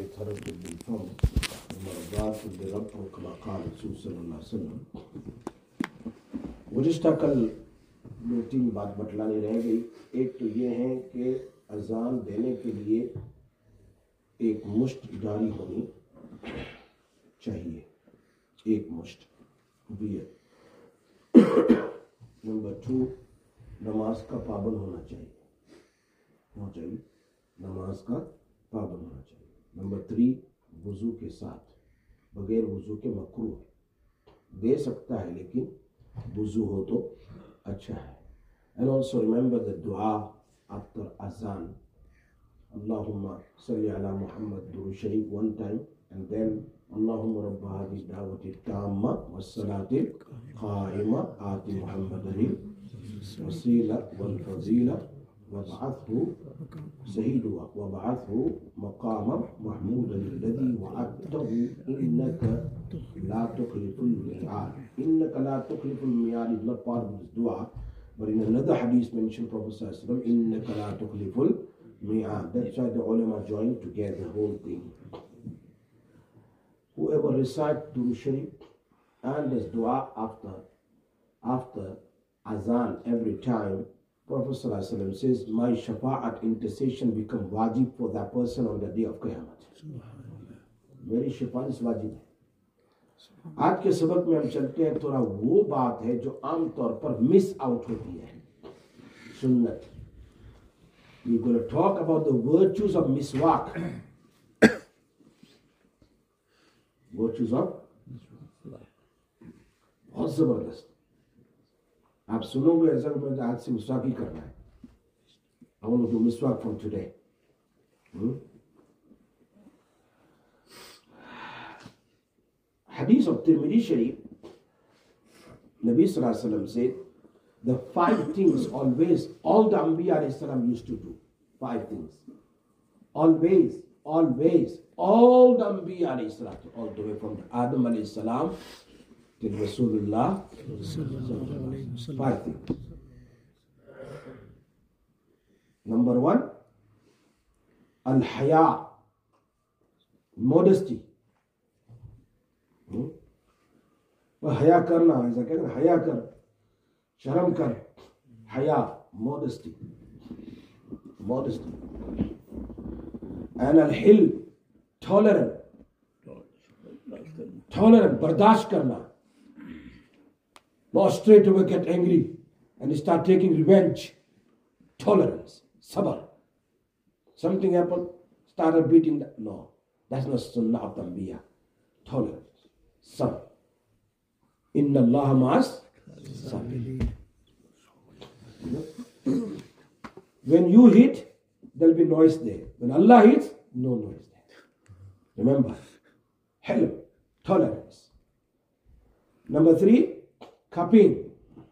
طرف بالفم ومرضات لرب كما قال رسول صلی اللہ علیہ وسلم. गुज़िश्ता कल 2-3 बात बतलानी रह गई. एक तो ये है कि अजान देने के लिए एक मुश्त जारी होनी चाहिए, एक मुश्त बियर. नंबर 2, नमाज का पाबंद होना चाहिए, नमाज का पाबंद होना चाहिए. नंबर 3, वुज़ू के साथ, बगैर वुज़ू के मकरूह है, दे सकता है लेकिन वुज़ू हो तो अच्छा है. And also remember the dua after azan. Allahumma salli ala Muhammad Duru Sharif one time, and then Allahumma rabba hadhihi da'wati tamma was salati qa'ima ati Muhammadin wasila wal fazila wab'athhu sayyidwa wab'athhu maqama mahmudan alladhi wa'adtahu innaka la tukhliful mi'ad. Innaka la tukhliful mi'ad is not part of this dua. But in another hadith mentioned Prophet Sallallahu Alaihi Wasallam, إِنَّكَ لَا تُخْلِفُ الْمِيعَادَ. That's why the ulama joined together the whole thing. Whoever recites Durood Sharif and does dua after azan every time, Prophet Sallallahu Alaihi Wasallam says, my shafa'at intercession become wajib for that person on the day of Qiyamah. मेरी शफाअत इस वाजिब है. आज के सबक में हम चलते हैं. थोड़ा वो बात है जो आम तौर पर मिस आउट होती है, सुन्नत. We're going to talk about the virtues of miswak. Virtues of बहुत जबरदस्त. आप सुनोगे ऐसा कि मुझे आज से मिसवाक ही करना है. I want to do miswak from today. Hadith of Tirmidhi Sharif, Nabi Sallallahu Alaihi Wasallam said, the 5 things always, all the Anbiya Alayhi Salam used to do. 5 things. Always, all the Anbiya Alayhi Salam, all the way from Adam Alayhi Salam till Rasulullah, 5 things. Number 1, Al-Haya, modesty. हया करना, ऐसा कहते हैं हया कर, शर्म कर, हया, modesty. And al-hil, tolerant, बर्दाश्त करना. Not straight away get angry and start taking revenge. Tolerance, sabr. Something happened, started beating that. No, that's not sunnah of the Anbiya. Tolerance, sabr. Inna Allah ma'as sabirin. When you hit, there will be noise there. When Allah hits, no noise there. Remember, help, tolerance. Number 3, cupping.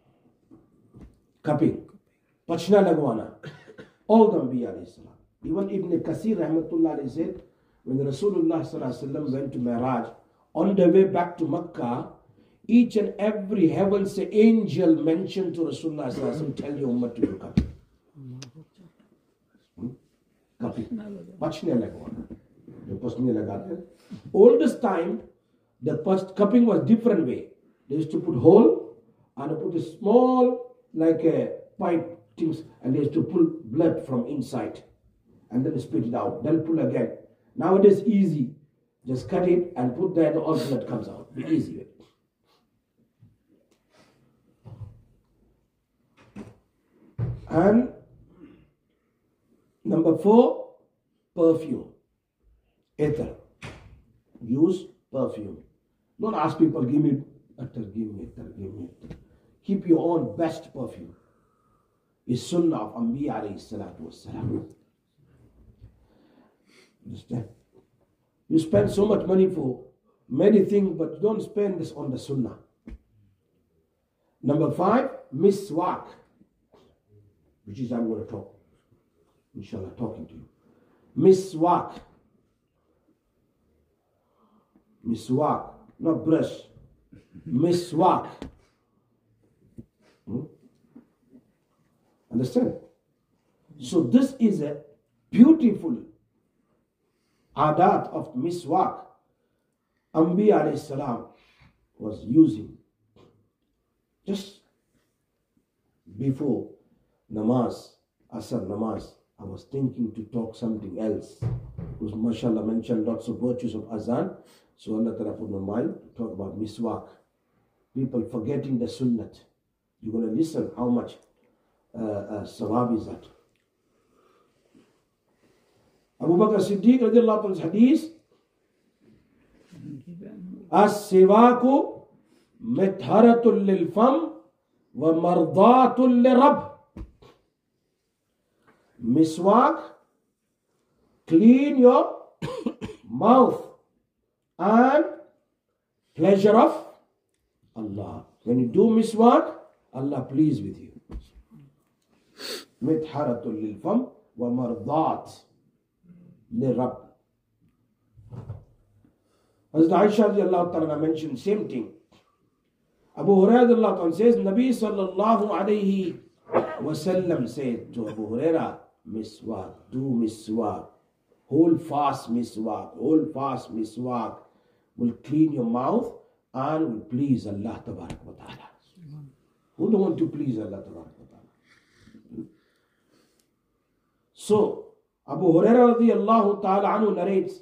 Pachna lagwana. All the Anbiya alayhi salam. Even Ibn Kasir rahmatullah alayhi said, when Rasulullah sallallahu alaihi wasallam went to Mi'raj, on the way back to Makkah, each and every heaven's angel mentioned to Rasulullah sallallahu alaihi wasallam, tell your ummah to do cupping. Pachne lagwana. The pachne lagate. Oldest time, the cupping was different way. They used to put hole and put a small, like a pipe things, and they used to pull blood from inside and then spit it out, then pull again. Nowadays easy, just cut it and put there, the all blood comes out. The easy way. And number 4, perfume. Ether. Use perfume. Don't ask people, give me ether, give me ether, give me ether. Keep your own best perfume. It's sunnah of Anbiya alayhi salatu wassalam. Understand? You spend so much money for many things, but don't spend this on the sunnah. Number 5, miswak, which is I'm going to talk, inshallah, talking to you. Miswak, not brush. Miswak. Understand? So this is a beautiful adat of miswak Anbiya alayhi salam was using. Just before namaz, Asr namaz, I was thinking to talk something else. Because mashallah mentioned lots of virtues of azan. So Allah Ta'ala put in my mind to talk about miswak. People forgetting the sunnat. You're going to listen how much sawab is that. Abu Bakr Siddiq radiallahu anhu's hadith, as-siwaku mitharatul lil fam wa mardatul li rabb. Miswak, clean your mouth and pleasure of Allah. When you do miswak, Allah pleased with you. Mitharatul lil fam wa mardat li rabb. Hazrat Aisha radiallahu ta'ala mentioned same thing. Abu Hurairah radiallahu ta'ala says, Nabi sallallahu alayhi wasallam said to Abu Hurairah, miswak, do miswak, hold fast miswak will clean your mouth and will please Allah tabarak wa ta'ala. Who don't want to please Allah tabarak wa ta'ala? So Abu Hurairah radiallahu ta'ala anhu narrates,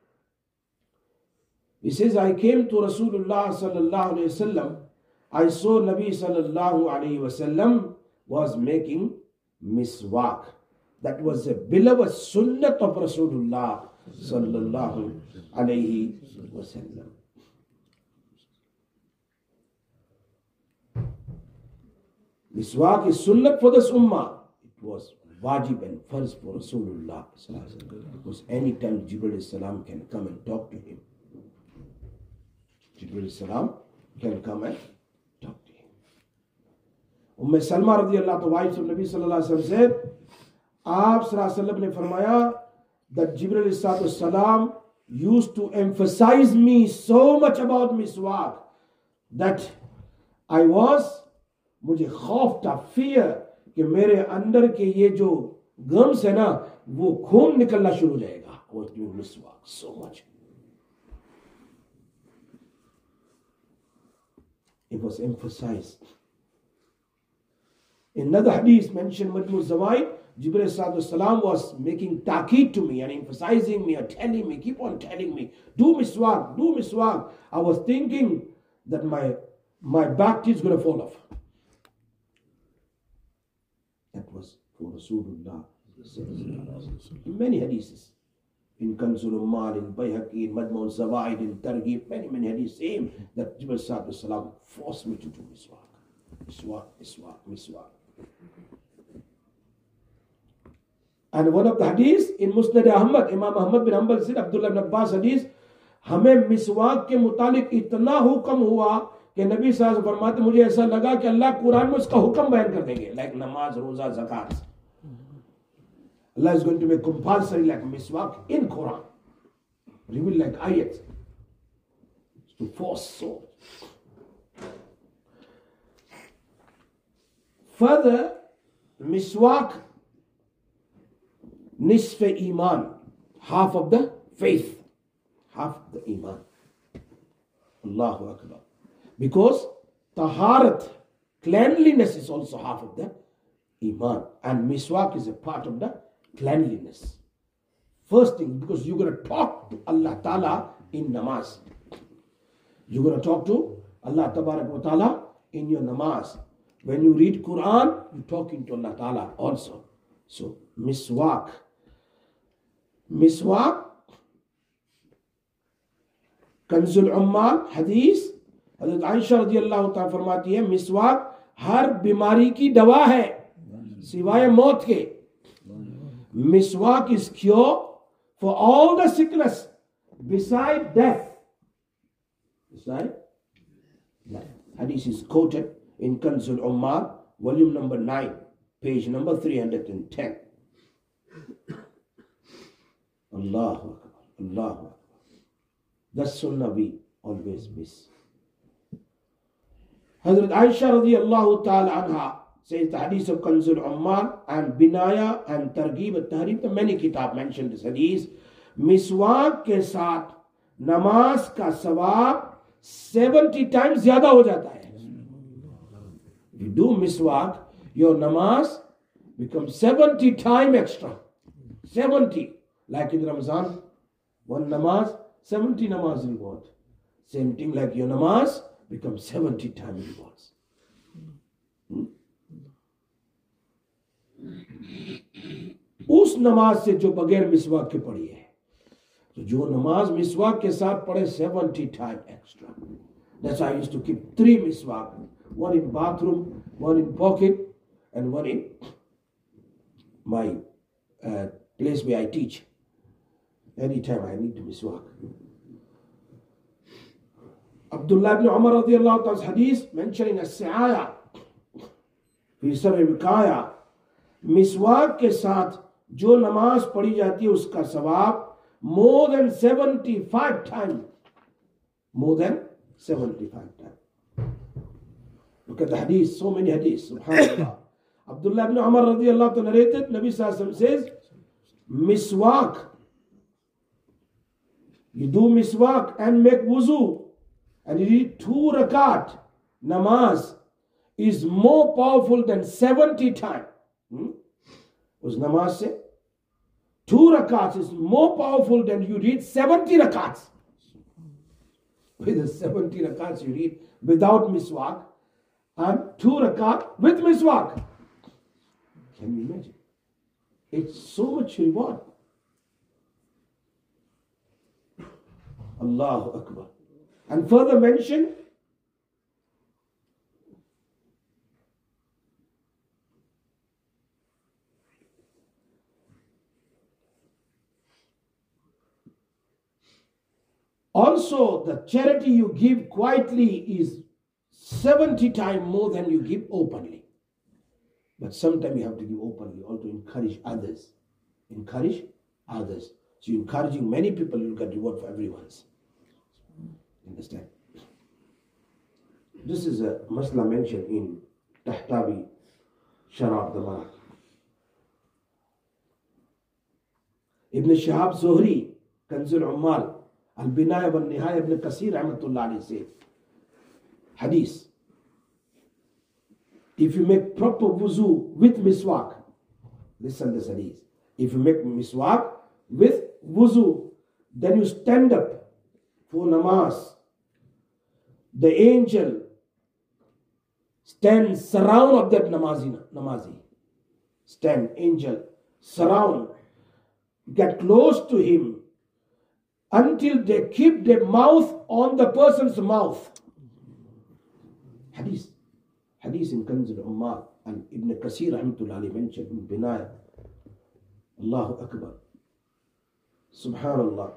he says, I came to Rasulullah sallallahu alayhi wasallam. I saw Nabi sallallahu alayhi wasallam was making miswak. That was a beloved sunnat of Rasulullah sallallahu alayhi wasallam. Miswak is sunnat for this ummah. It was wajib and first for Rasulullah sallallahu alayhi wasallam. Because anytime Jibreel salam can come and talk to him. Jibreel salam can come and talk to him. Salma radiallahu anha, wife of Nabi sallallahu alayhi wa sallam, said, Aap sallallahu alayhi wa sallam ne farmaya that Jibreel salam used to emphasize me so much about miswak that I was, मुझे खौफ था, fear कि मेरे अंदर के ये जो gums है ना वो खून निकलना शुरू हो जाएगा. I was doing miswak so much. It was emphasized. In another hadith mentioned Majmu' Zawaid, Jibreel salam was making taqeed to me and emphasizing me or telling me, keep on telling me, do miswak, do miswak. I was thinking that my back teeth is going to fall off. That was for Rasulullah. In many hadiths. In Kanzul Ummal, in Bayhaqi, in Majmu' Zawaid, in Targhib, many hadiths, same that Jibreel salam forced me to do miswak. Miswak. And one of the hadiths in Musnad Ahmad, Imam Ahmad bin Hanbal said, Abdullah ibn Abbas hadith, हमें मिसवाक के मुतालिक इतना हुक्म हुआ कि नबी साहब फरमाते मुझे ऐसा लगा कि अल्लाह कुरान में उसका हुक्म बयान कर देंगे, like नमाज, रोजा, ज़कात. Allah is going to make compulsory like miswak in Quran. Reveal like ayat. To force so. Further, miswak, nisf iman, half of the faith, half the iman. Allahu Akbar. Because taharat, cleanliness is also half of the iman. And miswak is a part of the cleanliness. First thing, because you're going to talk to Allah Ta'ala in namaz. You're going to talk to Allah Ta'ala in your namaz. When you read Quran, you're talking to Allah Ta'ala also. So, miswak. Kanzul Ummal, hadith, Hazrat Aisha radiallahu ta'ala फरमाती है, मिसवाक हर बीमारी की दवा है सिवाय मौत के. Miswak is cure for all the sickness beside death. Beside death. Hadith is quoted in Kanzul Ummal, volume number 9, page number 310. Allahu Akbar. Allahu Akbar. That's sunnah we always miss. Hazrat Aisha radiallahu ta'ala anha says the hadith of Kanzul Ummal and Binaya and Targhib al-Tahrib, the many kitab mentioned this hadith. मिसवाक के साथ नमाज का सवाब 70 times ज्यादा हो जाता है. If you do miswak, your namaz becomes 70 times extra. 70. Like in Ramazan, one namaz, 70 namaz reward. Same thing like your namaz becomes 70 times rewards. उस नमाज से जो बगैर मिसवाक के पढ़ी है, तो जो नमाज मिसवाक के साथ पढ़े 70 times extra. That's why I used to keep 3 miswak, one in bathroom, one in pocket, and one in my place where I teach. Anytime I need to miswak. Abdullah ibn Umar radiallahu ta'ala's hadith mentioning as-si'aya fi sar'i wikaya, मिसवाक के साथ जो नमाज पढ़ी जाती है उसका सवाब more than 75 times. More than 75 times. Look at the hadith, so many hadiths. Subhanallah. Abdullah ibn Umar radiallahu ta'ala narrated, Nabi sallallahu alaihi wasallam says, miswak. You do miswak and make wuzu and you read 2 rakat. Namaz is more powerful than 70 times. उस नमाज से 2 rakats is more powerful than you read 70 rakats. With the 70 rakats you read without miswak and 2 rakat with miswak. Can you imagine? It's so much reward. Allahu Akbar. And further mention, also, the charity you give quietly is 70 times more than you give openly. But sometimes you have to give openly, also encourage others. Encourage others. So you're encouraging many people, you'll get reward for everyone's. Understand? This is a masla mentioned in Tahtawi Sharab Damak. Ibn Shihab Zuhri, Kanzul Ummal, Al-Binaya wa Nihaya ibn Kasir rahmatullah alayhi said, hadith, if you make proper wuzu with miswak, listen to this hadith, if you make miswak with wuzu, then you stand up for namaz, the angel stands surround of that namazi. Stand, angel, surround, get close to him until they keep their mouth on the person's mouth. Hadith in Kanzul Ummal and Ibn Kasir rahmatullah alayhi mentioned in Binaya. Allahu Akbar. Subhanallah.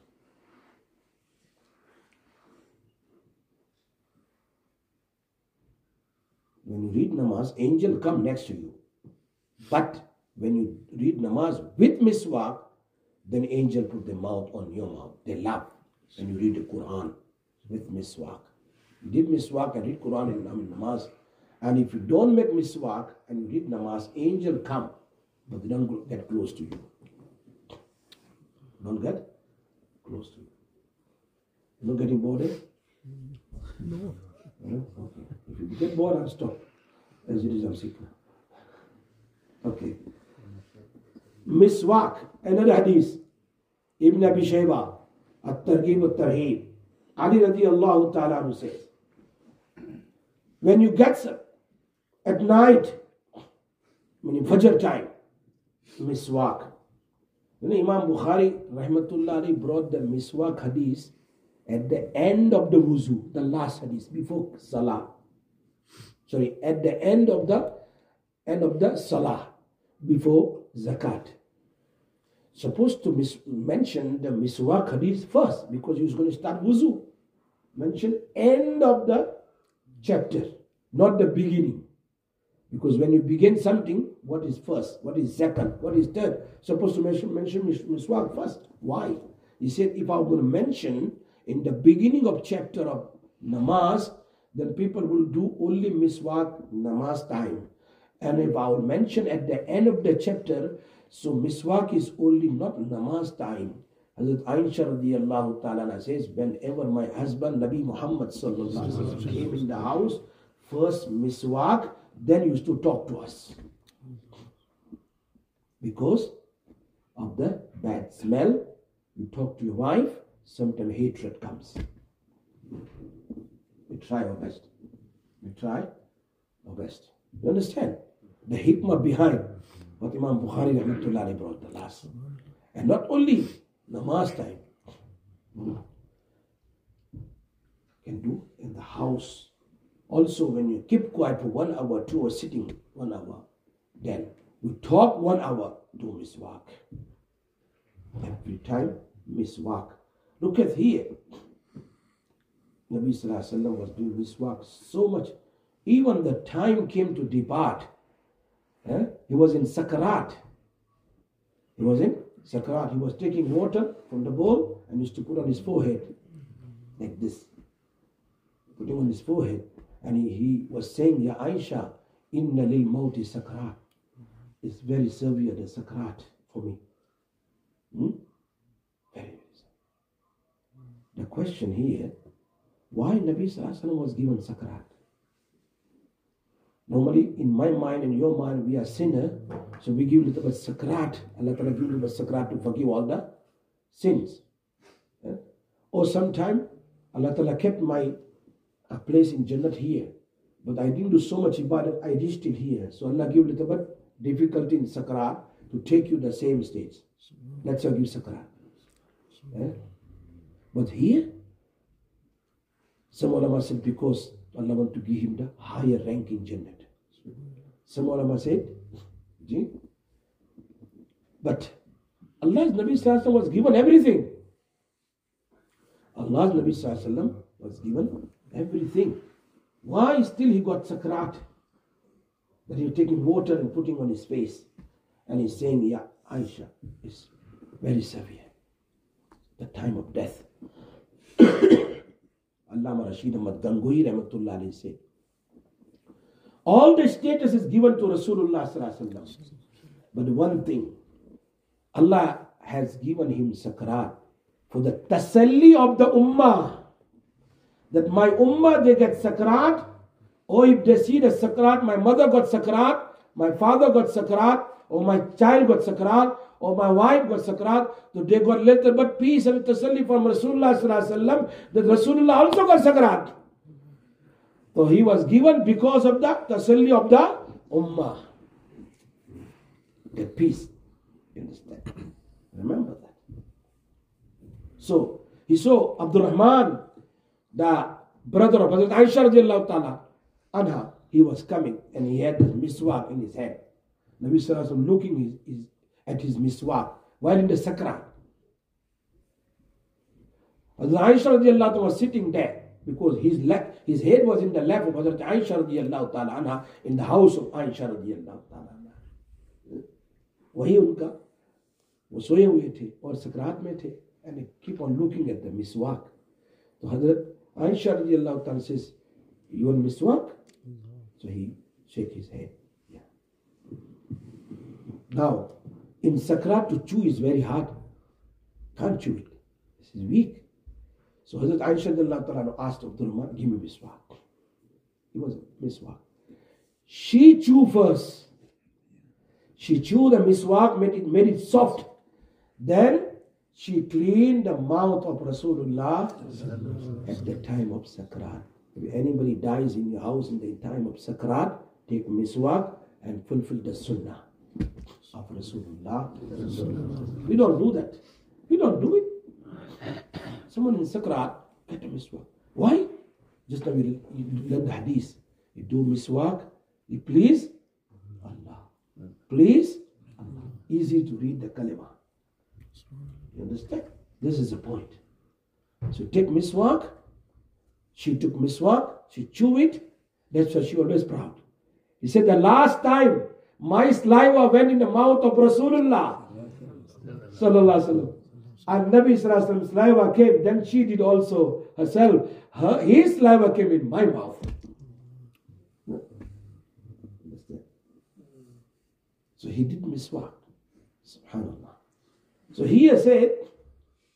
When you read namaz, angel come next to you. But when you read namaz with miswak, then angel put their mouth on your mouth. They laugh when you read the Quran with miswak. You did miswak and read Quran in namaz. And if you don't make miswak and you read namaz, angel come, but they don't get close to you. Don't get close to you. You're not getting bored? No. Okay. If you get bored, I'll stop. As it is, I'm sick now. Okay. Miswak, another hadith. Ibn Abi Shayba, At-Targhib At-Tarhib. Ali radiallahu ta'ala anhu says, when you get up at night, meaning Fajr time, miswak. You know, Imam Bukhari rahmatullah alayhi brought the miswak hadith at the end of the wuzu, the last hadith, before salah. Sorry, at the end of the salah, before zakat. Supposed to mention the miswak hadith first, because he was going to start wuzu. Mention end of the chapter, not the beginning. Because when you begin something, what is first? What is second? What is third? Supposed to mention miswak first. Why? He said, if I'm going to mention in the beginning of chapter of namaz, then people will do only miswak namaz time. And if I will mention at the end of the chapter, so miswak is only not namaz time, Hazrat Aisha radiallahu ta'ala says, whenever my husband Nabi Muhammad sallallahu alaihi wasallam came in the house, first miswak, then used to talk to us. Because of the bad smell, you talk to your wife, sometimes hatred comes. We try our best. We try our best. You understand? The hikmah behind what Imam Bukhari rahmatullahi brought the last. And not only namaz time, can do in the house. Also, when you keep quiet for 1 hour, 2 hours, sitting 1 hour, then we talk 1 hour, do miswak. Every time, miswak. Look at here. Nabi Sallallahu Alaihi Wasallam was doing miswak so much. Even the time came to depart. He was in Sakarat. He was in Sakarat. He was taking water from the bowl and used to put on his forehead. Like this. Putting on his forehead. And he was saying, Ya Aisha, inna lil mawti Sakarat. It's very severe, the Sakarat for me. Very, very severe. The question here, why Nabi Sallallahu Alaihi Wasallam was given Sakarat? Normally, in my mind and your mind, we are sinner, so we give little bit sakrat. Allah Ta'ala give little bit sakrat to forgive all the sins. Or sometime, Allah Ta'ala kept my place in Jannat here, but I didn't do so much ibadat, I reached it here. So Allah give little bit difficulty in sakrat to take you the same stage. That's why give sakrat. But here, some ulama said because Allah want to give him the higher rank in Jannat. Some ulama said, but Allah's Nabi Sallallahu Alaihi Wasallam was given everything. Allah's Nabi Sallallahu Alaihi Wasallam was given everything. Why still he got sakrat? That he was taking water and putting on his face. And he's saying, Ya Aisha, it's very severe. The time of death. Allama Rashid Ahmad Gangohi Rahmatullah alayhi said, all the status is given to Rasulullah Sallallahu Alaihi Wasallam. But one thing, Allah has given him sakrat for the tasalli of the ummah. That my ummah, they get sakrat, or if they see the sakrat, my mother got sakrat, my father got sakrat, or my child got sakrat, or my wife got sakrat, so they got little but peace and tasalli from Rasulullah Sallallahu Alaihi Wasallam, that Rasulullah also got sakrat. So he was given because of the tasalli of the ummah. Get peace. You understand? Remember that. So he saw Abdul Rahman, the brother of Hazrat Aisha radiallahu ta'ala anha, he was coming and he had this miswak in his hand. Nabi Sallallahu Alaihi Wasallam looking at his miswak while in the sakrat. Hazrat Aisha radiallahu ta'ala was sitting there because his head was in the lap of Hazrat Aisha radiallahu ta'ala anha in the house of Aisha radiallahu ta'ala anha. वही उनका वो सोए हुए थे और सकरात में थे and they keep on looking at the miswak. So Hazrat Aisha radiallahu ta'ala says, you want miswak? So he shake his head. Yeah. Now, in sakrat to chew is very hard. Can't chew it. This is weak. So Hazrat Aisha radiallahu ta'ala asked Abdul Rahman, give me miswak. He was miswak. She chew first. She chewed the miswak, made it soft. Then she cleaned the mouth of Rasulullah at the time of sakrat. If anybody dies in your house in the time of sakrat, take miswak and fulfill the sunnah of Rasulullah. We don't do that. We don't do it. Someone in sakrat, get a miswak. Why? Just now you learn the hadith. You do miswak, you please Allah. Please Allah. Easy to read the kalima. You understand? This is the point. So take miswak. She took miswak. She chewed it. That's why she always proud. He said the last time my saliva went in the mouth of Rasulullah Sallallahu Alaihi Wasallam, and Nabi Sallallahu Alaihi Wasallam's saliva came, then she did also herself. His saliva came in my mouth. So he did miswak. Subhanallah. So here said,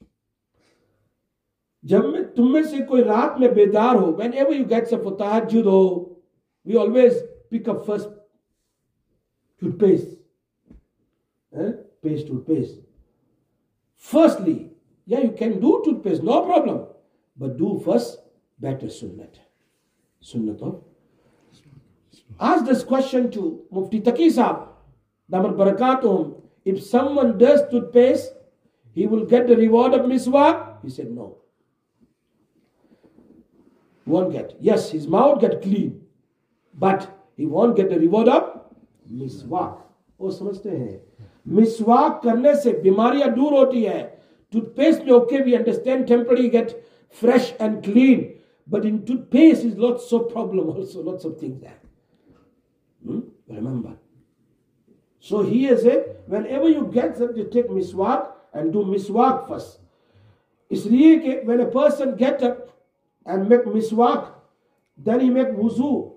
जब मैं तुम में से कोई रात में बेदार हो, whenever you get up for tahajjud, हो, we always pick up first toothpaste, toothpaste. Firstly, yeah, you can do toothpaste, no problem, but do first better sunnat of. Ask this question to Mufti Taqi Sahab, Damat Barakatuhum. If someone does toothpaste, he will get the reward of miswak? He said no. Won't get. Yes, his mouth get clean, but he won't get the reward of miswak. वो समझते हैं मिसवाक करने से बीमारियां दूर होती है. Toothpaste में okay, we understand temporarily get fresh and clean, but in toothpaste is lots of problem also, lots of things there. Remember. So here said, whenever you get them, you take miswak and do miswak first. इसलिए कि when a person get up and make miswak, then he make wuzu,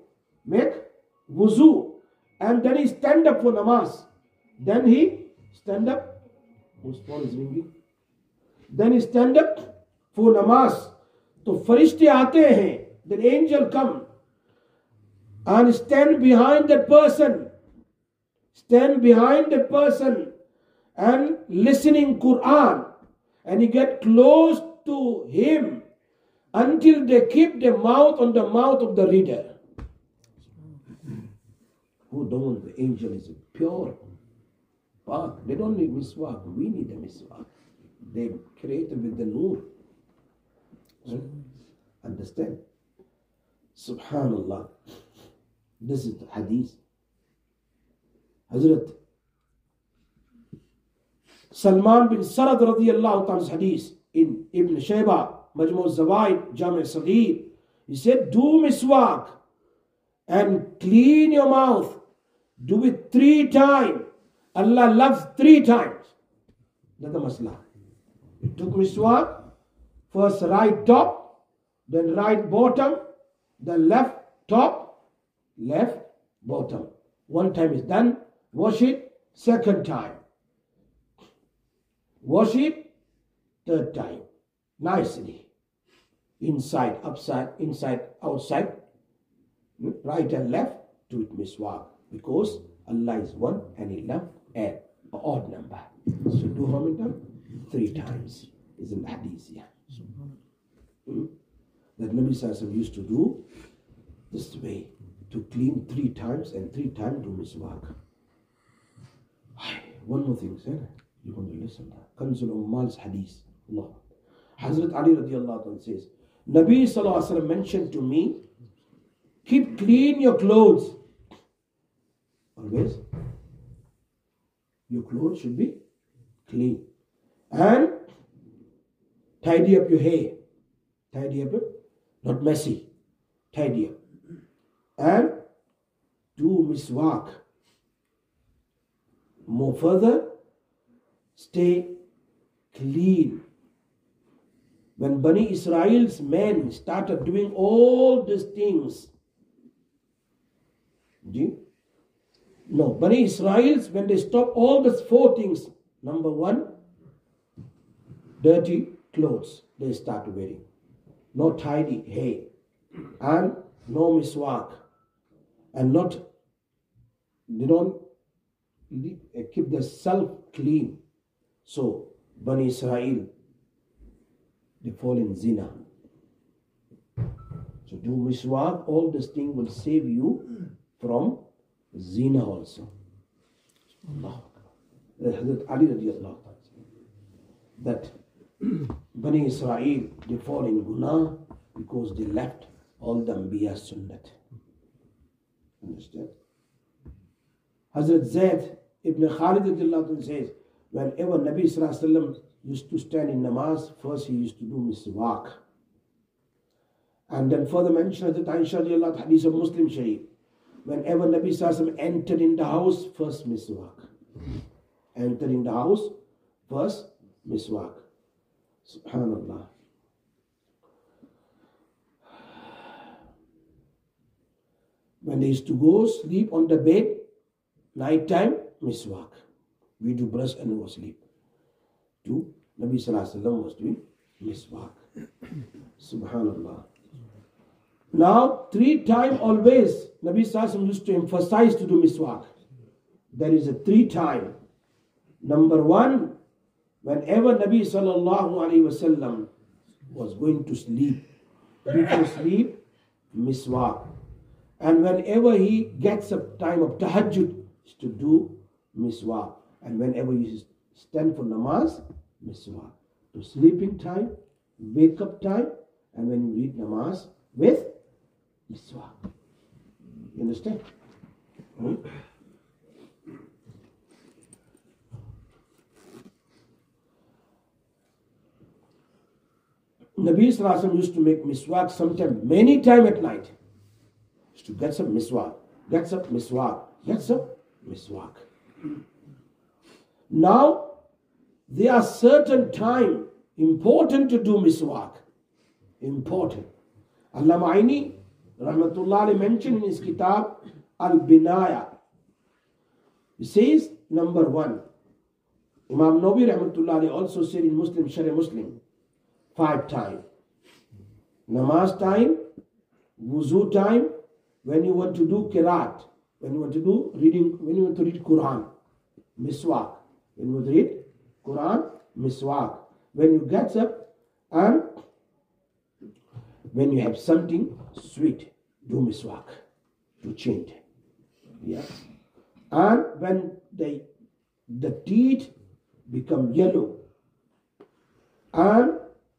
and then he stand up for namaz. Then he stand up. Whose phone is ringing? Then he stand up for namaz. तो फरिश्ते आते हैं. Then angel come and stand behind that person. Stand behind that person and listening Quran, and you get close to him until they keep their mouth on the mouth of the reader. Who don't? The angel is pure. They don't need miswak. We need a miswak. They created with the nur. Understand? Subhanallah. This is the hadith. Hazrat Salman bin Sarad radiyallahu ta'ala's hadith in Ibn Shayba, Majmu' al-Zawaid, Jami' al-Saghir. He said, do miswak and clean your mouth. Do it 3 times. Allah loves 3 times. That's the masla. You took miswak, first right top, then right bottom, then left top, left bottom. 1 time is done. Wash it 2nd time. Wash it 3rd time. Nicely. Inside, upside, inside, outside. Right and left. Do it miswak. Because Allah is 1 and He loves an odd number. So do how many times? 3 times. Is in the hadith here. That Nabi Sallallahu used to do this way. To clean 3 times and 3 times do miswak. One more thing, sir. You're going to listen to Kanzul Ummal's hadith. Allah. Hazrat Ali radiallahu anhu says, Nabi sallallahu alaihi wasallam mentioned to me, keep clean your clothes. Always. Your clothes should be clean. And tidy up your hair. Tidy up it. Not messy. Tidy up. And do miswak. More further, stay clean. When Bani Israel's men started doing all these things, Bani Israel's, when they stopped all these 4 things, number 1, dirty clothes they start wearing, no tidy hair, and no miswak, and they don't keep themselves clean. So Bani Israel, they fall in zina. So do miswak, all this thing will save you from zina also. Allah. Hazrat Ali radiallahu anhu, that Bani Israel, they fall in guna because they left all the Anbiya Sunnat. Understand? Hazrat Zayd ibn Khalid radiallahu anhu says, whenever Nabi Sallallahu Alaihi Wasallam used to stand in namaz, first he used to do miswak. And then further mentioned that Aisha radiallahu anha, hadith of Muslim Sharif, whenever Nabi Sallallahu Alaihi Wasallam entered in the house, first miswak. Entered in the house, first miswak. Subhanallah. When they used to go sleep on the bed, night time, miswak. We do brush and go sleep. Nabi Sallallahu Alaihi Wasallam was doing miswak. Subhanallah. Now, 3 times always, Nabi Sallallahu Alaihi Wasallam used to emphasize to do miswak. There is a 3 time. Number 1, whenever Nabi Sallallahu Alaihi Wasallam was going to sleep, before sleep, miswak. And whenever he gets a time of tahajjud, is to do miswak. And whenever you stand for namaz, miswak. To sleeping time, wake up time, and when you read namaz with miswak. You understand? Nabi Sallallahu Alaihi Wasallam used to make miswak sometime, many time at night. Used to get some miswak, gets up miswak, gets up miswak. Now, there are certain time important to do miswak. Important. Allama Aini, Rahmatullah alayhi, mentioned in his kitab, Al-Binaya. He says, number 1, Imam Nawawi Rahmatullah alayhi also said in Muslim, Sharh Muslim, 5 times. Namaz time, wuzu time, when you want to do qiraat, when you want to do reading, when you want to read Quran, miswak. When you want to read Quran, miswak. When you get up and when you have something sweet, do miswak to change. Yes. And when the teeth become yellow and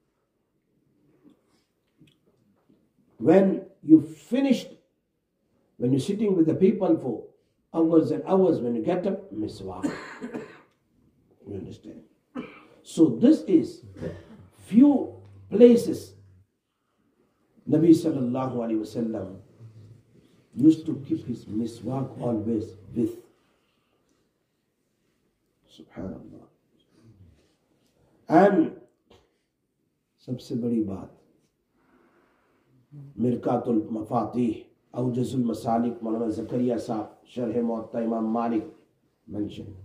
when you finished, when you're sitting with the people for hours and hours, when you get up, miswak. You understand? So this is few places Nabi Sallallahu Alaihi Wasallam used to keep his miswak always with. Subhanallah. And सबसे बड़ी बात, मिरकातुल मफातीह औजजुल मसालिक मौलाना ज़करिया साहब शरह मुअत्ता इमाम मालिक mentioned.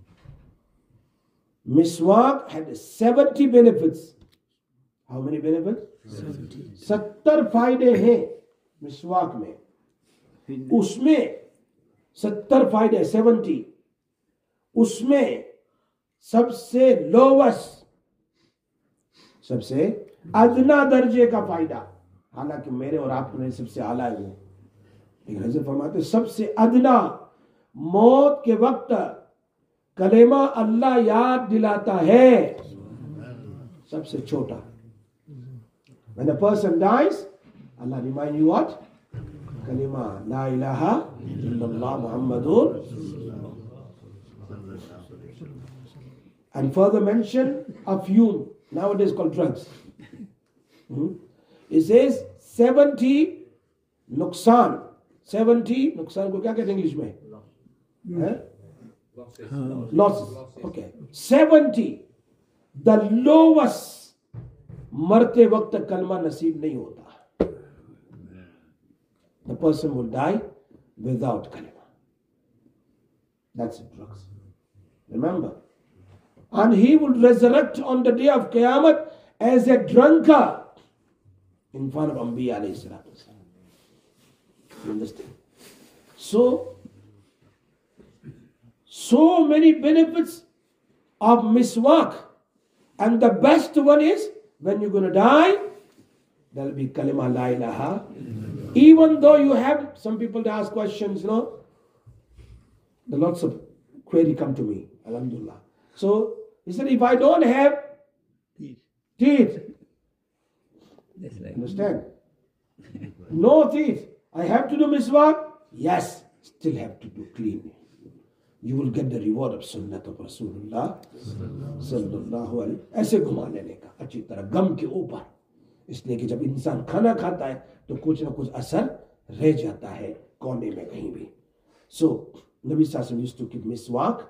Miswak had 70 benefits. How many benefits? 70 फायदे हैं मिसवाक में. उसमें 70 फायदे, 70. उसमें सबसे लोवेस्ट, सबसे अदना दर्जे का फायदा, हालांकि मेरे और आपके लिए सबसे आला है वो, लेकिन हज़रत फरमाते सबसे अदना, मौत के वक्त कलेमा अल्लाह याद दिलाता है, सबसे छोटा. When a person dies, Allah remind you what? Kalima la ilaha illallah Muhammadur. And further mention a fume, nowadays called drugs. It says 70 नुकसान. 70 नुकसान को क्या कहते हैं इंग्लिश में? Losses. Okay. 70 the lowest. मरते वक्त कलमा नसीब नहीं होता. The person will die without kalima. That's drugs. Remember. And he will resurrect on the day of Qiyamah as a drunkard in front of Anbiya alayhi salatu wasalam. You understand? So many benefits of miswak. And the best one is, when you're going to die, there will be kalima la ilaha. Even though you have, some people to ask questions, you know, the lots of query come to me, alhamdulillah. So, he said, if I don't have teeth, understand? No teeth, I have to do miswak? Yes, still have to do clean. You will get the reward of sunnat of Rasulullah sallallahu alaihi. ऐसे घुमा लेने का अच्छी तरह गम के ऊपर, इसलिए कि जब इंसान खाना खाता है तो कुछ ना कुछ असर रह जाता है कोने में कहीं भी. So Nabi Sallallahu Alaihi Wasallam used to keep miswak,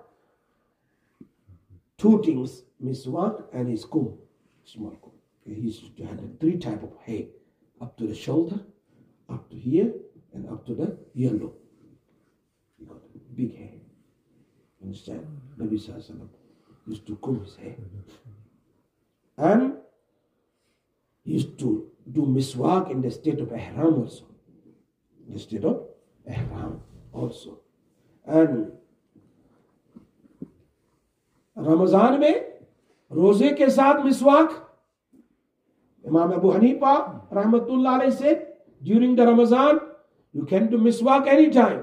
2 things, miswak and his kum, small kum. He used to have 3 type of hair, up to the shoulder, up to here, and up to the earlobe. He got big hair. Understand? Nabi Sallallahu Alaihi Wasallam used to comb his hair. And he used to do miswak in the state of ihram also. In the state of ihram also. And Ramazan में रोजे के साथ मिसवाक, Imam Abu Hanifa rahmatullah alayhi said, during the Ramadan you can do miswak anytime,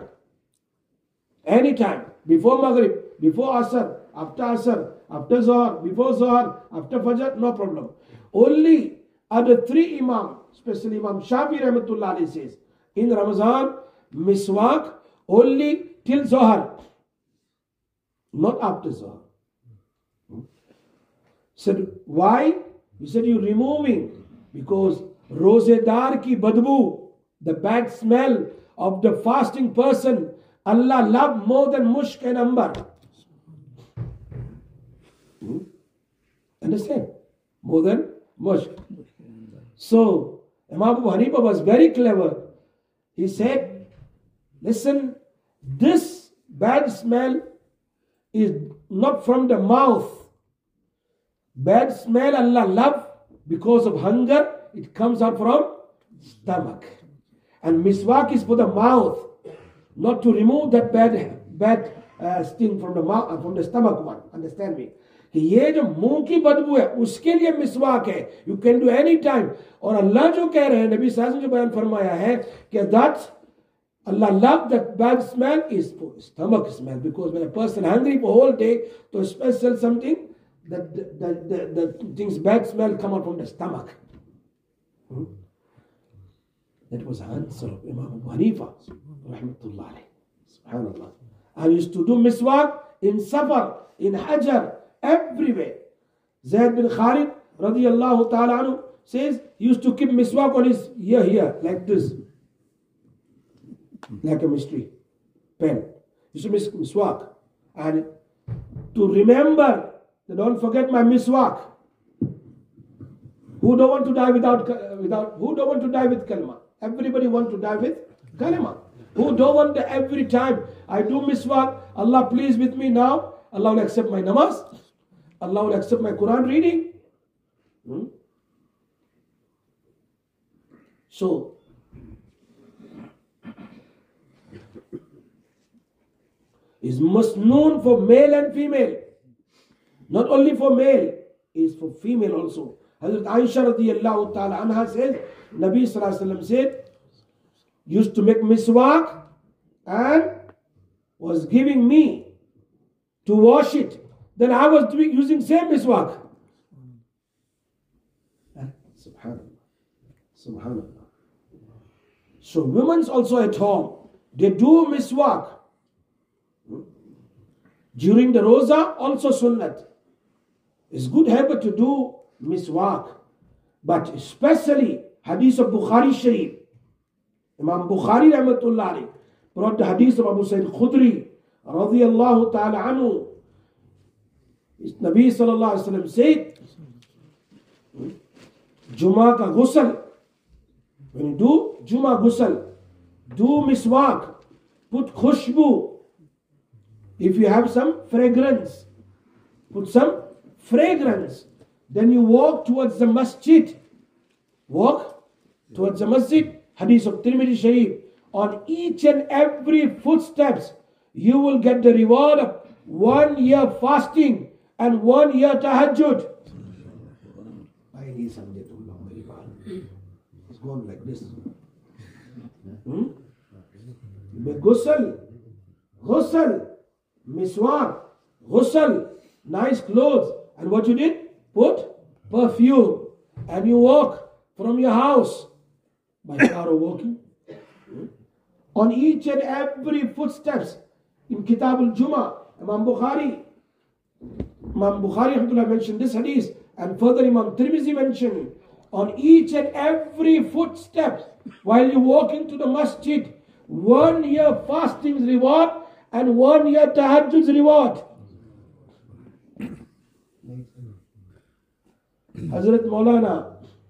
before Maghrib, before Asr, after Zohar, before Zohar, after Fajr, no problem. Only other three Imam, especially Imam Shafi rahmatullah alayhi says, in Ramadan miswak only till Zohar, not after Zohar. Said, why? He said, you're removing, because rozedar ki badbu, the bad smell of the fasting person, Allah love more than mushk and ambar. Understand? More than mushk. So, Imam Abu Hanifa was very clever. He said, listen, this bad smell is not from the mouth. Bad smell Allah love because of hunger, it comes out from stomach. And miswak is for the mouth, not to remove that bad sting from the mouth, from the stomach one. Understand me? कि ये जो मुंह की बदबू है उसके लिए मिसवाक है, you can do any time. और अल्लाह जो कह रहे हैं, नबी सल्लल्लाहु अलैहि वसल्लम जो बयान फरमाया है कि that Allah love that bad smell is for stomach smell, because when a person hungry for whole day, to special something, the things bad smell come out from the stomach. That was the answer of Imam Abu Hanifa rahmatullah alayhi. Subhanallah. I used to do miswak in Safar, in Hajar, everywhere. Zayd bin Khalid radiyallahu ta'ala anhu says he used to keep miswak on his ear here, like this, like a mystery pen. He used to miswak. And to remember, don't forget my miswak. Who don't want to die who don't want to die with kalima? Everybody want to die with kalima. Who don't want that every time I do miswak, Allah please with me now, Allah will accept my namaz, Allah will accept my Quran reading. So, is masnoon for male and female. Not only for male, is for female also. Hazrat Aisha radiyallahu ta'ala anha says, Nabi sallallahu alayhi wa sallam said, used to make miswak and was giving me to wash it. Then I was using same miswak. Subhanallah. Subhanallah. So women's also at home, they do miswak. During the Roza, also sunnat. It's good habit to do miswak. But especially hadith of Bukhari Sharif. Imam Bukhari rahmatullah alayhi brought the hadith of Abu Sayyid Khudri radiyallahu ta'ala anhu. Nabi sallallahu alayhi wa sallam said, Juma ka ghusl. When you do Juma ghusl, do miswak, put khushbu. If you have some fragrance, put some fragrance. Then you walk towards the masjid. Walk towards the masjid. Hadith of Tirmidhi Sharif. On each and every footsteps, you will get the reward of 1 year fasting and 1 year tahajjud. It's gone like this. Ghusl, ghusl, miswak, ghusl, nice clothes. And what you did? Put perfume. And you walk from your house by car or walking. On each and every footsteps. In Kitab al-Jum'ah, Imam Bukhari alhamdulillah mentioned this hadith, and further Imam Tirmidhi mentioned, on each and every footstep while you walk into the masjid, 1 year fasting's reward and 1 year tahajjud's reward. Hazrat Maulana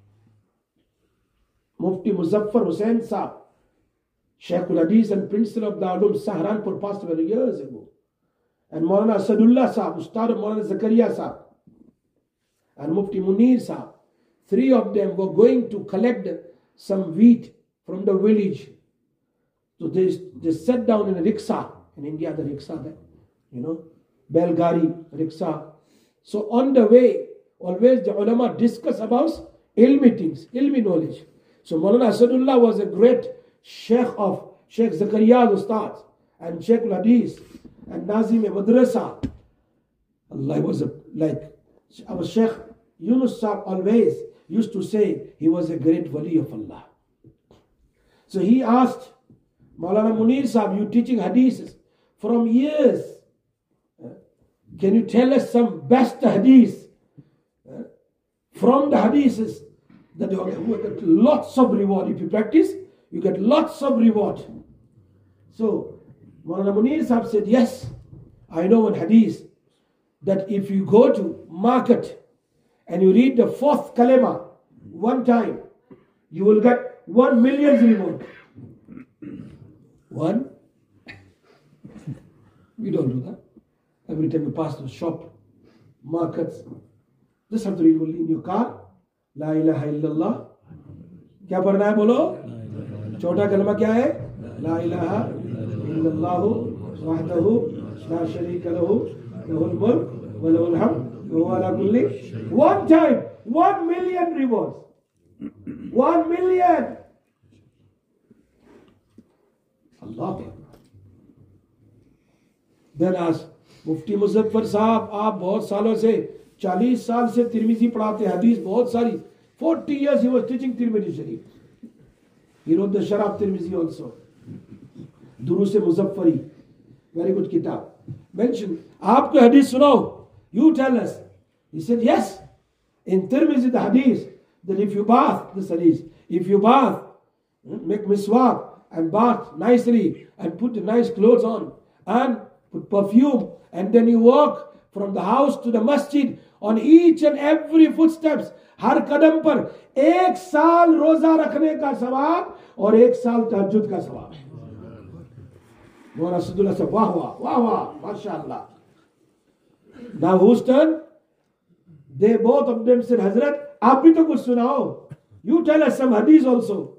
Mufti Muzaffar Hussain Sahib, Shaykhul Hadith and Principal of Darul Sahranpur, passed away years ago. And Maulana Asadullah Sahib, Ustad of Maulana Zakaria Sahib, and Mufti Munir Sahib. 3 of them were going to collect some wheat from the village. So they sat down in a rickshaw. In India, the rickshaw, Belgari rickshaw. So on the way, always the ulama discuss about ilmi things, ilmi knowledge. So Maulana Asadullah was a great sheikh of Sheikh Zakaria Ustad and Sheikh Hadith and Nazim Madrasa. Allah was like our Sheikh Yunus Sahib always used to say he was a great wali of Allah. So he asked Maulana Munir Sahib, you teaching hadiths from years. Can you tell us some best hadiths from the hadiths that you get lots of reward? If you practice, you get lots of reward. So Maulana Munir Sahib said, yes, I know one hadith that if you go to market and you read the 4th kalima one time, you will get 1 million reward. One? We don't do that. Every time you pass the shop, markets, just have to read only in your car. La ilaha illallah. क्या पढ़ना है बोलो? छोटा कलमा क्या है? La ilaha illallahu wahdahu la sharika lahu lahul mulk wa lahul hamd wa huwa ala kulli. One time, 1 million rewards. 1 million. Allah. Then ask मुफ्ती मुजफ्फर साहब, आप बहुत सालों से 40 साल से तिरमिजी पढ़ाते हैं, हदीस बहुत सारी. 40 years he was teaching Tirmidhi Sharif. He wrote the Sharaf Tirmizi also. Durus Muzaffari, very good kitab. Mention, आपको हदीस सुनाओ, you tell us. He said yes. In Tirmizi the hadith that if you bath, this hadith, if you bath, make miswak and bath nicely and put the nice clothes on and put perfume, and then you walk from the house to the masjid on each and every footsteps, हर कदम पर 1 साल रोजा रखने का सवाब और 1 साल तहज्जुद का सवाब. मौलाना असदुल्लाह साहब, वाह वाह वाह वाह, माशाअल्लाह. Now whose turn? They both of them said, Hazrat, आप भी तो कुछ सुनाओ. You tell us some hadith also.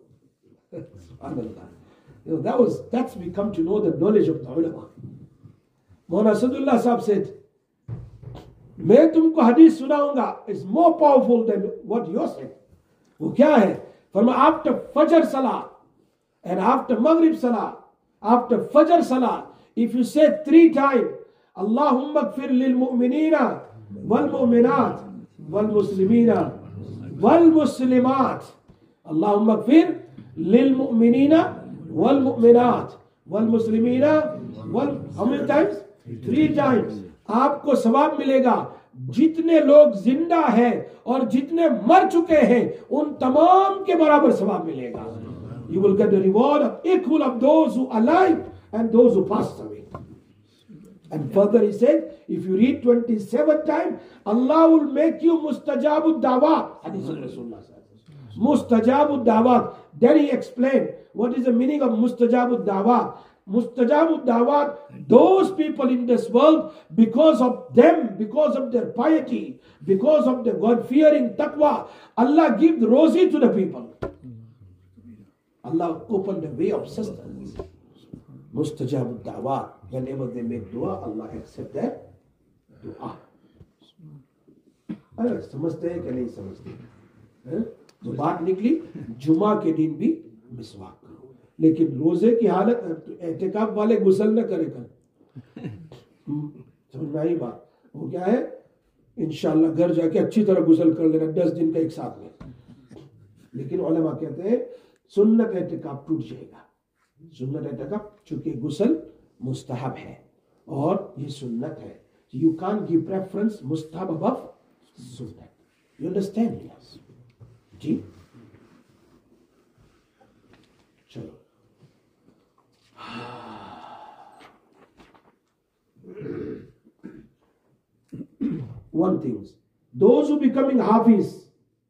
That's we come to know the knowledge of the ulama. Maulana Asadullah Sahab said, मैं तुमको हदीस सुनाऊंगा, is more powerful than what you said. वो क्या है? फरमा, after Fajr Salah and after Maghrib Salah, after Fajr Salah, if you say 3 times, Allahumma gfir lil mu'minina wal mu'minat wal muslimina wal muslimat. Allahumma gfir lil mu'minina wal mu'minat wal muslimina wal, how many times? 3 times. आपको सवाब मिलेगा. जितने लोग जिंदा हैं और जितने मर चुके हैं उन तमाम के बराबर सवाब मिलेगा. You will get the reward of equal of those who are alive and those who passed away. And further he said, if you read 27 times, Allah will make you mustajabud dawat. Hadith of Rasulullah. Mustajabud dawat. Then he explained what is the meaning of mustajabud dawat. Mustajabud dawat, those people in this world, because of them, because of their piety, because of their God-fearing taqwa, Allah gives rozi to the people. Allah opened the way of sustenance. Mustajabud dawat, whenever they make dua, Allah accepts their dua. अरे समझते हैं कि नहीं समझते हैं? तो बात निकली, जुमा के दिन भी मिसवाक करो. लेकिन रोजे की हालत, एहतिकाफ वाले गुसल न करे कर. समझना ही बात. वो क्या है? इंशाल्लाह घर जाके अच्छी तरह गुसल कर लेना 10 दिन का एक साथ में. लेकिन उलमा कहते हैं सुन्नत एहतिकाफ टूट जाएगा. सुन्नत एहतिकाफ चूंकि गुसल मुस्तहब है और ये सुन्नत है. You can't give preference मुस्तहब above सुन्नत. You understand? Yes. जी चलो. One thing, those who becoming hafiz,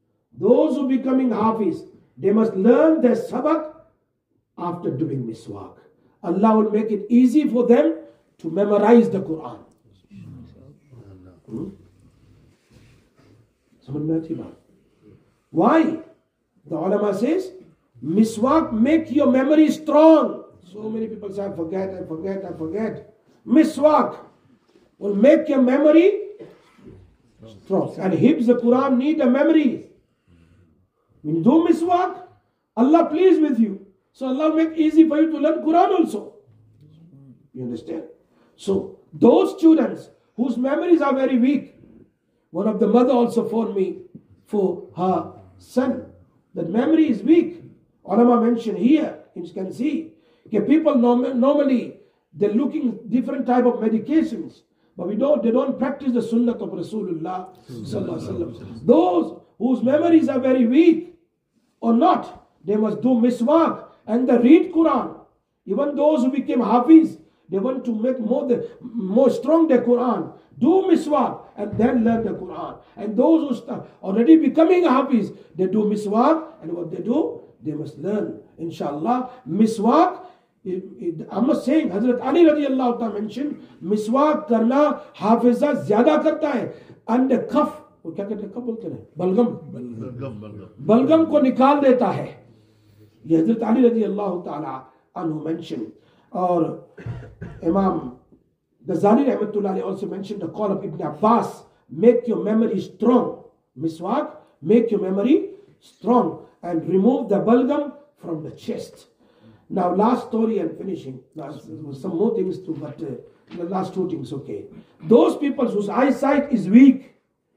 they must learn their sabak after doing miswak. Allah will make it easy for them to memorize the Quran. समझ में आती बात? Why? The ulama says, miswak make your memory strong. So many people say, I forget. Miswak will make your memory strong. And Hibs the Quran need a memory. When you do miswak, Allah pleased with you. So Allah will make easy for you to learn Quran also. You understand? So those students whose memories are very weak, one of the mother also phoned me for her son. That memory is weak. Ulama mentioned here, you can see, okay, people normally they're looking different type of medications, but they don't practice the sunnah of Rasulullah sallallahu alaihi wasallam. Those whose memories are very weak or not, they must do miswak and they read Quran. Even those who became Hafiz, they want to make more strong their Quran. Do miswak and then learn the Quran. And those who start already becoming Hafiz, they do miswak, and what they do, they must learn. Inshallah, miswak. I'm not saying Hazrat Ali radiallahu ta'ala mentioned miswak karna hafiza zyada karta hai. And the kaf, वो क्या कहते हैं, कब बोलते हैं, बलगम को निकाल देता है. ये हजरत अली रदियल्लाहु ताला अन्हु mentioned. Or Imam Ghazali rahmatullah also mentioned the call of Ibn Abbas, make your memory strong. Miswak, make your memory strong and remove the balgam from the chest. Now last story and finishing. Some more things too, but the last two things okay. Those people whose eyesight is weak,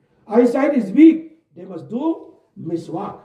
they must do miswak.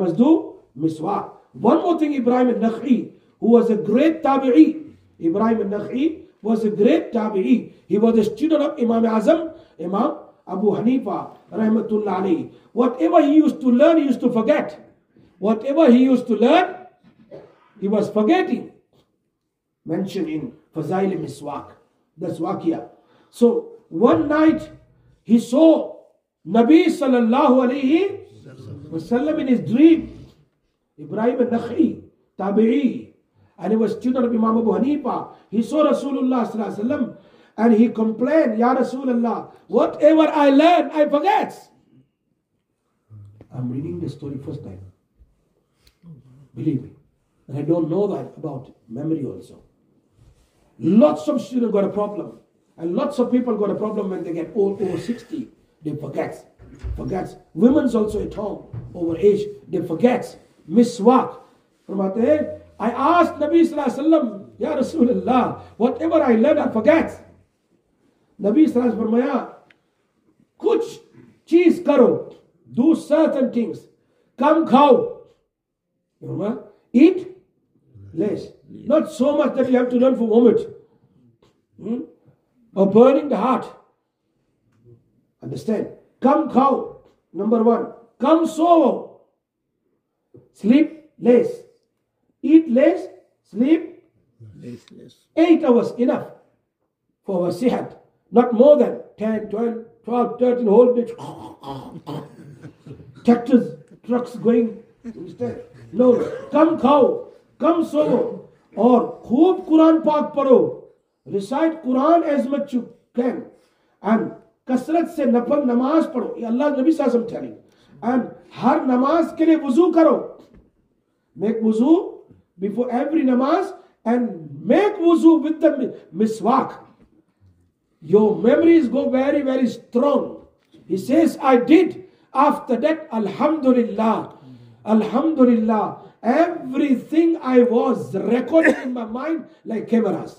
One more thing, Ibrahim al-Nakhi, who was a great tabi'i. Ibrahim al-Nakhi was a great tabi'i. He was a student of Imam Azam, Imam Abu Hanifa, rahmatullah alayhi. Whatever he used to learn, he used to forget. Whatever he used to learn, he was forgetting. Mentioned in Fazail Miswak. That's Waqiya. So one night he saw Nabi sallallahu alayhi wasallam in his dream. Ibrahim al-Nakhi, tabi'i. And he was student of Imam Abu Hanifa. He saw Rasulullah sallallahu alaihi wasallam and he complained, Ya Rasulullah, whatever I learn, I forget. I'm reading this story first time. Believe me. And I don't know that about memory also. Lots of students got a problem. And lots of people got a problem when they get old, over 60. They forget. Women's also at home, over age, they forget. Miswak. I asked Nabi sallallahu alaihi wasallam, Ya Rasulullah, whatever I learn, I forget. Nabi sallallahu alaihi wasallam farmaya, kuch cheez karo, do certain things. Come khao. Eat less. Not so much that you have to learn for vomit. Or burning the heart. Understand? Come khao. Number one. Come sovo. Sleep less. Eat less, sleep less. 8 hours enough for our sihat. Not more than 10, 12, 13 whole day. Tractors, trucks going. Understand? No. Come khao, come sovo. Or khoob Quran Pak paro. Recite Quran as much you can. And kasrat se nafal namaz paro. Allah Nabi Sallallahu Alaihi Wasallam telling. And har namaz ke liye wuzu karo. Make wuzu before every namaz and make wuzu with the miswak. Your memories go very, very strong. He says, I did. After that, Alhamdulillah. Everything I was recording in my mind like cameras.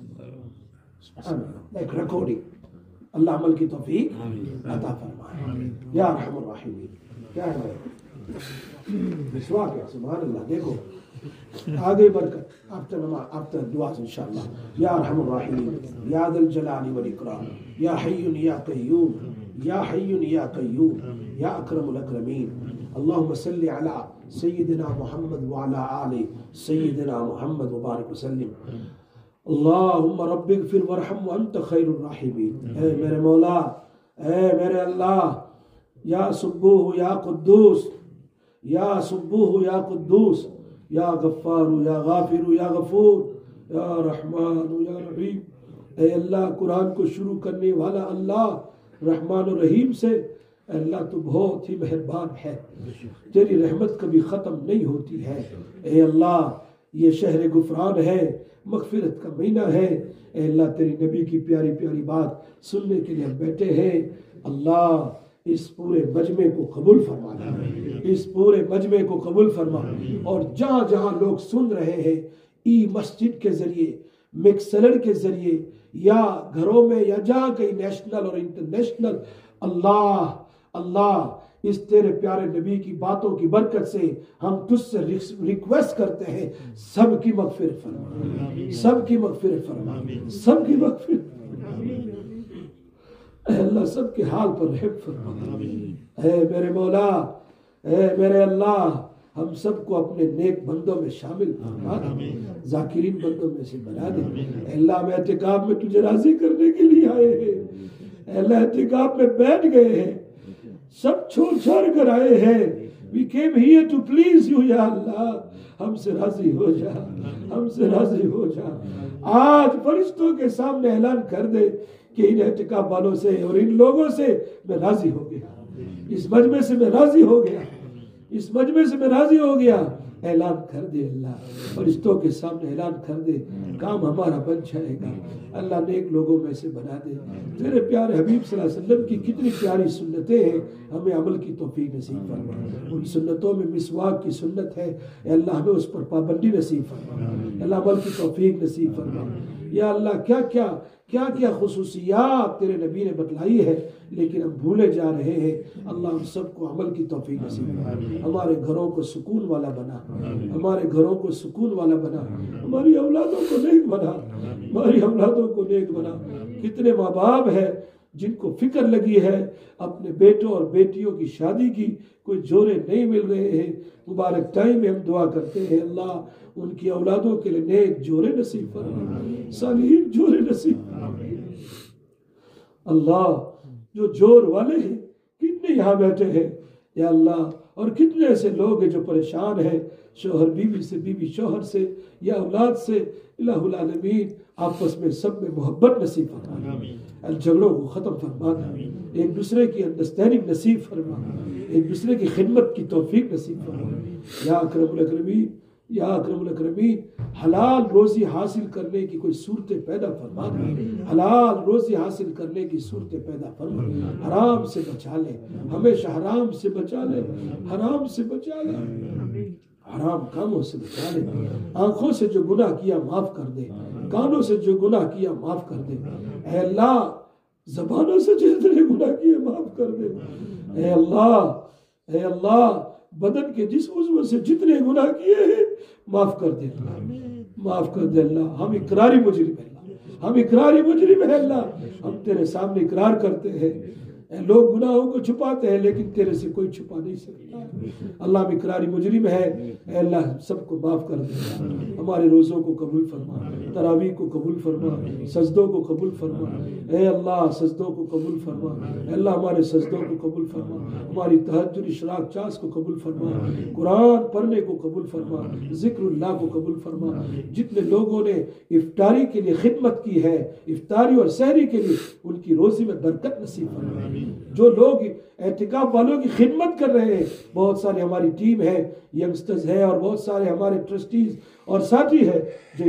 Like recording. Allah amal ki tawfiq ata farmaye. Ya Arhamar Rahimin. Ya miswak ya subhanallah. Dekho. आगे बरकत after duas inshallah. Ya Arhamar Rahimin, Ya Dhal Jalali wal Ikram, Ya Hayyun Ya Qayyum, Ya Hayyun Ya Qayyum, Ya Akramul Akramin. Allahumma salli ala Sayyidina Muhammad wa ala ali Sayyidina Muhammad wa barik wa sallim. Allahumma Rabbi ighfir warham wa anta khairur rahimin. Hey mere Mawla, hey mere Allah, Ya Subbuhu Ya Quddus, Ya Subbuhu Ya Quddus, Ya Ghaffar, Ya Ghafir, Ya Ghafoor, Ya Rahman, Ya Rahim. ए अल्लाह कुरान को शुरू करने वाला अल्लाह रहमान और रहीम से اے اللہ تو بہت ہی مہربان ہے، تیری رحمت کبھی ختم نہیں ہوتی ہے۔ اے اللہ یہ شہر غفران ہے، مغفرت کا مہینہ ہے، اے اللہ تیری نبی کی پیاری پیاری بات سننے کے لیے ہم بیٹھے ہیں، اللہ اس پورے مجمع کو قبول فرما، اس پورے مجمع کو قبول فرما، اور جہاں جہاں لوگ سن رہے ہیں ای مسجد کے ذریعے، مکسلر کے ذریعے، یا گھروں میں، یا جہاں کہیں نیشنل اور انٹرنیشنل، اللہ اس تیرے پیارے نبی کی باتوں کی برکت سے ہم تجھ سے ریکویسٹ کرتے ہیں، سب کی مغفرت فرما، سب کی مغفرت فرما، سب کی مغفرت فرما، اے اللہ سب کے حال پر رحم فرما، اے میرے مولا، اے میرے اللہ، ہم سب کو اپنے نیک بندوں میں شامل فرما دے، ذاکرین بندوں میں سے بنا دے۔ اے اللہ ہم اعتکاف میں تجھے راضی کرنے کے لیے آئے ہیں، اے اللہ اعتکاف میں بیٹھ گئے ہیں، سب چھوڑ چھاڑ کر آئے ہیں، we came here to please you یا اللہ، ہم سے راضی ہو جا، ہم سے راضی ہو جا۔ آج فرشتوں کے سامنے اعلان کر دے کہ ان اعتکاف والوں سے اور ان لوگوں سے میں راضی ہو گیا، اس مجمع سے میں راضی ہو گیا، اس مجمع سے میں راضی ہو گیا۔ اعلان کر دے اللہ، فرشتوں کے سامنے اعلان کر دے، کام ہمارا بن جائے گا، اللہ نیک لوگوں میں سے بنا دے۔ تیرے پیارے حبیب صلی اللہ علیہ وسلم کی کتنی پیاری سنتیں ہیں، ہمیں عمل کی توفیق نصیب فرما۔ ان سنتوں میں مسواک کی سنت ہے، اے اللہ ہمیں اس پر پابندی نصیب فرما، اللہ عمل کی توفیق نصیب فرما۔ یا اللہ کیا کیا خصوصیات تیرے نبی نے بتلائی ہے، لیکن ہم بھولے جا رہے ہیں، اللہ ہم سب کو عمل کی توفیق نصیب فرما۔ ہمارے گھروں کو سکون والا بنا، ہمارے گھروں کو سکون والا بنا، ہماری اولادوں کو نیک بنا، ہماری اولادوں کو نیک بنا۔ کتنے ماں باپ ہیں جن کو فکر لگی ہے اپنے بیٹوں اور بیٹیوں کی شادی کی، کوئی جوڑے نہیں مل رہے ہیں، مبارک ٹائم میں ہم دعا کرتے ہیں اللہ ان کی اولادوں کے لیے نیک جوڑے نصیب فرما، صالحین جوڑے نصیب فرما۔ اللہ جو جوڑ والے ہیں کتنے یہاں بیٹھے ہیں یا اللہ، اور کتنے ایسے لوگ ہیں جو پریشان ہیں، شوہر بیوی سے، بیوی شوہر سے، یا اولاد سے، الہ العالمین آپس میں سب میں محبت نصیب فرما، جھگڑوں کو ختم فرما، ایک دوسرے کی انڈرسٹینڈنگ نصیب فرما، ایک دوسرے کی خدمت کی توفیق نصیب فرما۔ یا اکرم الاکرمین، یا اکرم الاکرمین، حلال روزی حاصل کرنے کی کوئی صورتیں پیدا فرما دے، حلال روزی حاصل کرنے کی صورتیں پیدا فرما، حرام سے بچا لے، ہمیشہ حرام سے بچا لے، حرام سے بچا لے، حرام کاموں سے بچا لے، آنکھوں سے جو گناہ کیا معاف کر دے، کانوں سے جو گناہ کیا معاف کر دے، اے اللہ زبانوں سے جتنے گناہ کیے معاف کر دے، اے اللہ، اے اللہ بدن کے جس عضو سے جتنے گناہ کیے ہیں معاف کر دے، معاف کر دے اللہ۔ ہم اقراری مجرم ہیں اللہ، ہم اقراری مجرم ہیں اللہ، ہم تیرے سامنے اقرار کرتے ہیں، لوگ گناہوں کو چھپاتے ہیں لیکن تیرے سے کوئی چھپا نہیں سکتا، اللہ ہم اقراری مجرم ہے، اے اللہ سب کو معاف کر دے، ہمارے روزوں کو قبول فرما، تراویح کو قبول فرما، سجدوں کو قبول فرما، اے اللہ سجدوں کو قبول فرما، اے اللہ ہمارے سجدوں کو قبول فرما، ہماری تہجد اشراق چاس کو قبول فرما، قرآن پڑھنے کو قبول فرما، ذکر اللہ کو قبول فرما۔ جتنے لوگوں نے افطاری کے لیے خدمت کی ہے، افطاری اور سحری کے لیے، ان کی روزی میں برکت نصیب فرما۔ جو لوگ اعتکاف والوں کی خدمت کر رہے ہیں، بہت سارے ہماری ٹیم ہے، ینگسٹرز ہے، اور بہت سارے ہمارے ٹرسٹیز اور ساتھی ہے جو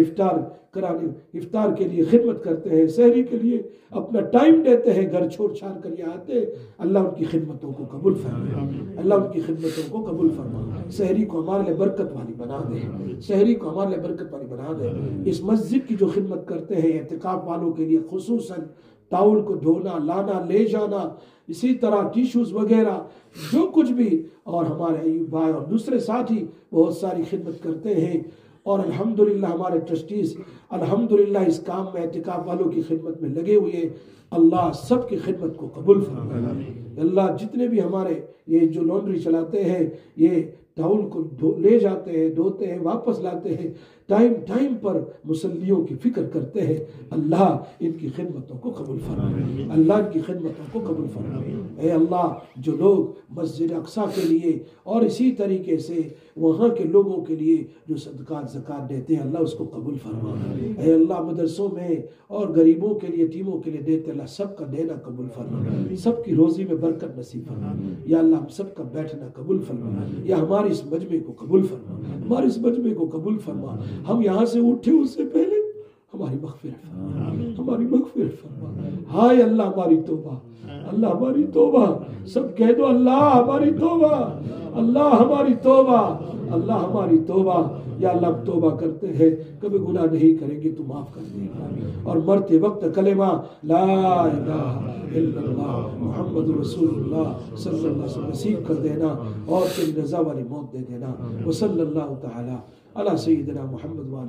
افطار کے لیے خدمت کرتے ہیں، سحری کے لیے اپنا ٹائم دیتے ہیں، گھر چھوڑ چھاڑ کر یہ آتے ہیں، اللہ ان کی خدمتوں کو قبول فرما، اللہ ان کی خدمتوں کو قبول فرما، سحری کو ہمارے لیے برکت والی بنا دے، سحری کو ہمارے لیے برکت والی بنا دے۔ اس مسجد کی جو خدمت کرتے ہیں اعتکاف والوں کے لیے، خصوصاً ٹاول کو دھونا، لانا، لے جانا، اسی طرح ٹیشوز وغیرہ جو کچھ بھی، اور ہمارے ایوب بھائی اور دوسرے ساتھی بہت ساری خدمت کرتے ہیں، اور الحمدللہ ہمارے ٹرسٹیز الحمدللہ اس کام میں اعتکاف والوں کی خدمت میں لگے ہوئے ہیں، اللہ سب کی خدمت کو قبول فرما۔ اللہ جتنے بھی ہمارے یہ جو لانڈری چلاتے ہیں، یہ ٹاول کو لے جاتے ہیں، دھوتے ہیں، واپس لاتے ہیں، ٹائم پر مسلیوں کی فکر کرتے ہیں. اللہ ان کی خدمتوں کو قبول فرمائے، اللہ ان کی خدمتوں کو قبول فرمائے. اے اللہ جو لوگ مسجد اقصیٰ کے لیے اور اسی طریقے سے وہاں کے لوگوں کے لیے جو صدقات زکوٰۃ دیتے ہیں اللہ اس کو قبول فرما. اے اللہ مدرسوں میں اور غریبوں کے لیے یتیموں کے لیے دیتے اللہ سب کا دینا قبول فرما، سب کی روزی میں برکت نصیب فرما. یا اللہ ہم سب کا بیٹھنا قبول فرما، یا ہمارے اس مجمع کو قبول فرما، ہمارے اس مجمع کو قبول فرما. ہم یہاں سے اٹھے اس سے پہلے ہماری مغفرت فرما، ہماری مغفرت فرما. ہائے اللہ ہماری توبہ، اللہ ہماری توبہ. سب کہہ دو اللہ ہماری توبہ، اللہ ہماری توبہ، اللہ ہماری توبہ. یا اللہ ہم توبہ کرتے ہیں، کبھی گناہ نہیں کریں گے تو معاف کر دے گا. اور مرتے وقت کلمہ لا الہ الا اللہ محمد رسول اللہ صلی اللہ علیہ وسلم نصیب کر دینا اور تیری رضا والی موت دے دینا. وصلی اللہ تعالی علی سیدنا محمد